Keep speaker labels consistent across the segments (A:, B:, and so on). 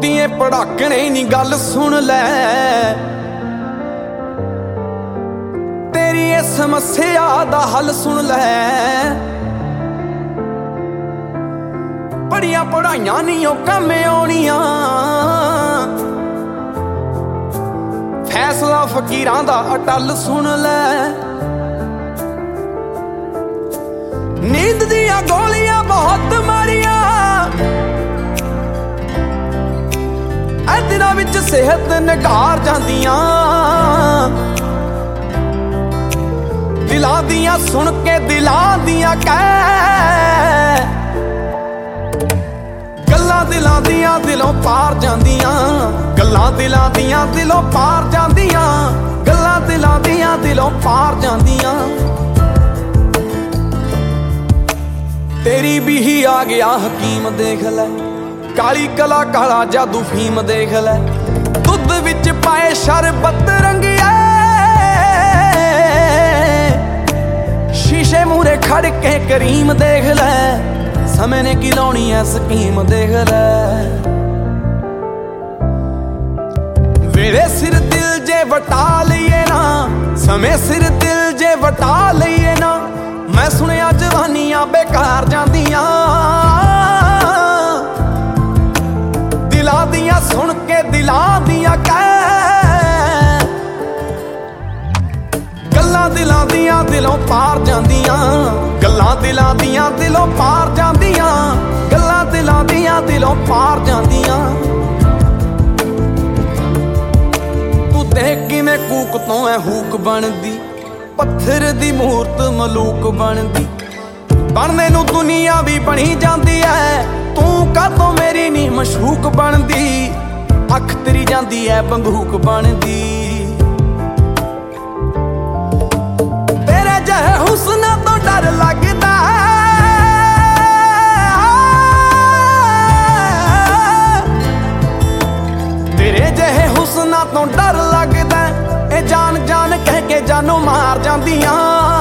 A: ਬਹੁਤੀਏ ਪੜਾਕਣੇ ਨੀ ਗੱਲ ਸੁਣ ਲੈ, ਤੇਰੀ ਇਹ ਸਮੱਸਿਆ ਦਾ ਹੱਲ ਸੁਣ ਲੈ। ਪੜੀਆਂ ਪੜਾਈਆਂ ਨੀ ਉਹ ਕੰਮ ਆਉਣੀਆਂ, ਫੈਸਲਾ ਫਕੀਰਾਂ ਦਾ ਅਟੱਲ ਸੁਣ ਲੈ। ਨੀਂਦ ਦੀਆਂ ਗੋਲੀਆਂ ਬਹੁਤ ਮਾਰੀਆਂ, ਇਹ ਦਿਨਾਂ ਵਿੱਚ ਸਿਹਤ ਨਿਘਾਰ ਜਾਂਦੀਆਂ। ਦਿਲਾਂ ਦੀਆਂ ਸੁਣ ਕੇ ਦਿਲਾਂ ਦੀਆਂ ਕਹਿ, ਗੱਲਾਂ ਦਿਲਾਂ ਦੀਆਂ ਦਿਲੋਂ ਪਾਰ ਜਾਂਦੀਆਂ। ਗੱਲਾਂ ਦਿਲਾਂ ਦੀਆਂ ਦਿਲੋਂ ਪਾਰ ਜਾਂਦੀਆਂ, ਗੱਲਾਂ ਦਿਲਾਂ ਦੀਆਂ ਦਿਲੋਂ ਪਾਰ ਜਾਂਦੀਆਂ। ਤੇਰੀ ਵੀ ਹੀ ਆ ਗਿਆ ਹਕੀਮ ਦੇਖ ਲੈ, ਕਾਲੀ ਕਲਾ ਕਾਲਾ ਜਾਦੂ ਫੀਮ ਦੇਖ ਲੈ। ਦੁੱਧ ਵਿੱਚ ਪਾਏ ਸ਼ਰਬਤ ਰੰਗਿਆ, ਸ਼ੀਸ਼ੇ ਮੂਰੇ ਖੜ ਕੇ ਕਰੀਮ ਦੇਖ ਲੈ। ਸਮੇਂ ਨੇ ਕੀ ਲਾਉਣੀ ਐ ਸਕੀਮ ਦੇਖ ਲੈ। ਵੇਲੇ ਸਿਰ ਦਿਲ ਜੇ ਵਟਾ ਲਈਏ ਨਾ, ਸਮੇਂ ਸਿਰ ਦਿਲ ਜੇ ਵਟਾ ਲਈਏ ਨਾ। ਮੈਂ ਸੁਣਿਆ ਜਵਾਨੀਆਂ ਬੇਕਾਰ ਜਾਂਦੀਆਂ, ਦਿਲਾਂ ਦੀਆਂ ਸੁਣ ਕੇ ਦਿਲਾਂ ਦੀਆਂ ਕਹਿ, ਗੱਲਾਂ ਦਿਲਾਂ ਦੀਆਂ ਦਿਲੋਂ ਪਾਰ ਜਾਂਦੀਆਂ। ਗੱਲਾਂ ਦਿਲਾਂ ਦੀਆਂ ਦਿਲੋਂ ਪਾਰ ਜਾਂਦੀਆਂ, ਗੱਲਾਂ ਦਿਲਾਂ ਦੀਆਂ ਦਿਲੋਂ ਪਾਰ ਜਾਂਦੀਆਂ। ਤੂੰ ਦੇਖ ਕਿਵੇਂ ਕੂਕ ਤੋਂ ਐ ਹੂਕ ਬਣਦੀ, ਪੱਥਰ ਦੀ ਮੂਰਤ ਮਲੂਕ ਬਣਦੀ। ਬਣਨੇ ਨੂੰ ਦੁਨੀਆ ਵੀ ਬਣੀ ਜਾਂਦੀ ਐ, ਤੂੰ ਕਾਹਤੋਂ ਮੇਰੀ ਨੀ ਮਸ਼ੂਕ ਬਣਦੀ। ਅੱਖ ਤੇਰੀ ਜਾਂਦੀ ਐ ਬੰਦੂਕ ਬਣਦੀ। ਤੇਰੇ ਜਿਹੇ ਹੁਸਨਾਂ ਤੋਂ ਡਰ ਲੱਗਦਾ, ਤੇਰੇ ਜਿਹੇ ਹੁਸਨਾਂ ਤੋਂ ਡਰ ਲੱਗਦਾ। ਇਹ ਜਾਨ ਜਾਨ ਕਹਿ ਕੇ ਜਾਨੋਂ ਮਾਰ ਜਾਂਦੀਆਂ।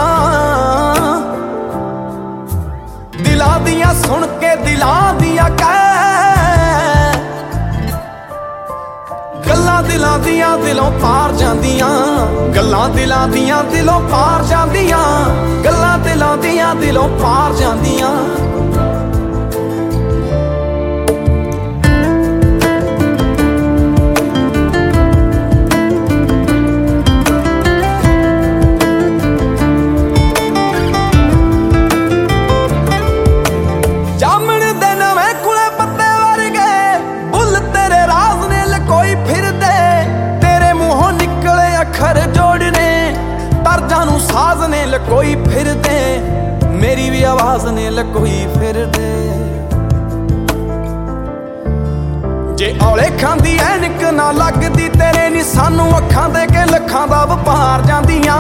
A: ਦਿਲਾਂ ਦੀਆਂ ਸੁਣ ਕੇ ਦਿਲਾਂ ਦੀਆਂ ਕਹਿ, ਗੱਲਾਂ ਦਿਲਾਂ ਦੀਆਂ ਦਿਲੋਂ ਪਾਰ ਜਾਂਦੀਆਂ। ਗੱਲਾਂ ਦਿਲਾਂ ਦੀਆਂ ਦਿਲੋਂ ਪਾਰ ਜਾਂਦੀਆਂ, ਗੱਲਾਂ ਦਿਲਾਂ ਦੀਆਂ ਦਿਲੋਂ ਪਾਰ ਜਾਂਦੀਆਂ। ਸਾਜ਼ ਨੇ ਲਕੋਈ ਫਿਰਦੇ, ਮੇਰੀ ਵੀ ਆਵਾਜ਼ ਨੇ ਲਕੋਈ ਫਿਰਦੇ। ਜੇ ਔਲੇ ਖਾਂਦੀ ਐਨਕ ਨਾ ਲੱਗਦੀ ਤੇਰੇ ਨੀ, ਸਾਨੂੰ ਅੱਖਾਂ ਦੇ ਕੇ ਲੱਖਾਂ ਦਾ ਵਪਾਰ ਜਾਂਦੀਆਂ।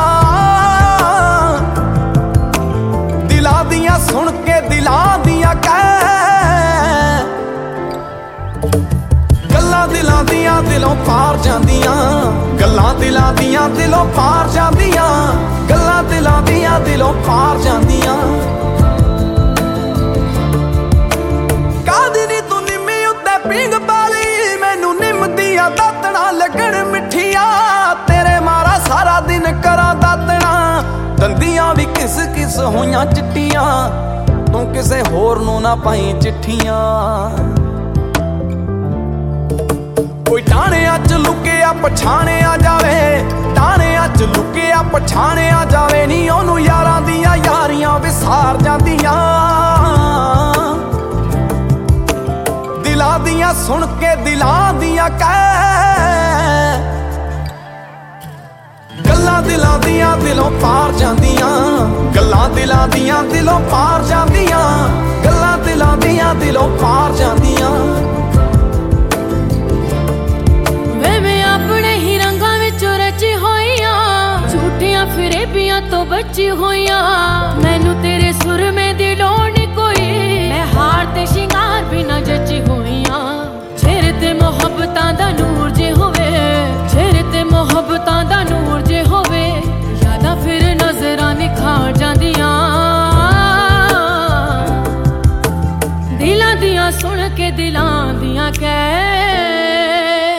A: ਦਿਲਾਂ ਦੀਆਂ ਸੁਣ ਕੇ ਦਿਲਾਂ ਦੀਆਂ ਕਹਿ, ਗੱਲਾਂ ਦਿਲਾਂ ਦੀਆਂ ਦਿਲੋਂ ਪਾਰ ਜਾਂਦੀਆਂ। ਗੱਲਾਂ ਦਿਲਾਂ ਦੀਆਂ ਦਿਲੋਂ ਪਾਰ ਜਾਂਦੀਆਂ, ਗੱਲਾਂ ਦਿਲਾਂ ਦੀਆਂ ਦਿਲੋਂ ਪਾਰ ਜਾਂਦੀਆਂ। ਕਾਹਦੀ ਨੀ ਤੂੰ ਨਿੰਮੀ ਉੱਤੇ ਪੀਂਗ ਪਾਲੀ, ਮੈਨੂੰ ਨਿੰਮ ਦੀਆਂ ਦਾਤਣਾ ਲੱਗਣ ਮਿੱਠੀਆਂ। ਤੇਰੇ ਮਾਰਾ ਸਾਰਾ ਦਿਨ ਕਰਾਂ ਦਾਤਣਾ, ਦੰਦੀਆਂ ਵੀ ਕਿਸ ਕਿਸ ਹੋਈਆਂ ਚਿੱਟੀਆਂ। ਤੂੰ ਕਿਸੇ ਹੋਰ ਨੂੰ ਨਾ ਪਾਈ ਚਿੱਠੀਆਂ। ਕੋਈ ਟਾਣਿਆਂ ਚ ਲੁਕਿਆ ਪਛਾਣਿਆ ਜਾਵੇ, ਟਾਣਿਆਂ ਚ ਲੁਕਿਆ ਪਛਾਣਿਆ ਜਾਵੇ ਨੀ। ਉਹਨੂੰ ਯਾਰਾਂ ਦੀਆਂ ਯਾਰੀਆਂ ਵਿਸਾਰ ਜਾਂਦੀਆਂ। ਦਿਲਾਂ ਦੀਆਂ ਸੁਣ ਕੇ ਦਿਲਾਂ ਦੀਆਂ ਕਹਿ, ਗੱਲਾਂ ਦਿਲਾਂ ਦੀਆਂ ਦਿਲੋਂ ਪਾਰ ਜਾਂਦੀਆਂ। ਗੱਲਾਂ ਦਿਲਾਂ ਦੀਆਂ ਦਿਲੋਂ ਪਾਰ ਜਾਂਦੀਆਂ, ਗੱਲਾਂ ਦਿਲਾਂ ਦੀਆਂ ਦਿਲੋਂ ਪਾਰ ਜਾਂਦੀਆਂ।
B: ਫਿਰੇਬੀਆਂ ਤੋਂ ਬਚੀ ਹੋਈਆਂ, ਮੈਨੂੰ ਤੇਰੇ ਸੁਰਮੇ ਦੀ ਲੋੜ ਨੀ ਕੋਈ। ਮੈਂ ਹਾਰ ਤੇ ਸ਼ਿੰਗਾਰ ਬਿਨਾ ਜੱਚੀ ਹੋਈਆਂ। ਚਿਹਰੇ ਤੇ ਮੁਹੱਬਤਾਂ ਦਾ ਨੂਰ ਜੇ ਹੋਵੇ, ਚਿਹਰੇ ਤੇ ਮੁਹੱਬਤਾਂ ਦਾ ਨੂਰ ਜੇ ਹੋਵੇ। ਯਾਦਾਂ ਫਿਰ ਨਜ਼ਰਾਂ ਨਿਖਾਰ ਜਾਂਦੀਆਂ। ਦਿਲਾਂ ਦੀਆਂ ਸੁਣ ਕੇ ਦਿਲਾਂ ਦੀਆਂ ਕਹਿ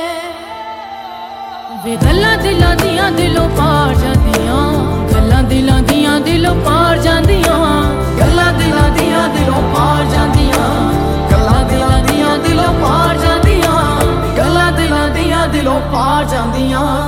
B: ਵੇ ਗੱਲਾਂ ਦਿਲਾਂ ਦੀਆਂ ਦਿਲੋਂ ਪਾਰ ਜਾਂਦੀਆਂ ਗੱਲਾਂ ਦਿਲਾਂ ਦੀਆਂ ਦਿਲੋਂ ਪਾਰ ਜਾਂਦੀਆਂ ਗੱਲਾਂ ਦਿਲਾਂ ਦੀਆਂ ਦਿਲੋਂ ਪਾਰ ਜਾਂਦੀਆਂ ਗੱਲਾਂ ਦਿਲਾਂ ਦੀਆਂ ਦਿਲੋਂ ਪਾਰ ਜਾਂਦੀਆਂ ਗੱਲਾਂ ਦਿਲਾਂ ਦੀਆਂ ਦਿਲੋਂ ਪਾਰ ਜਾਂਦੀਆਂ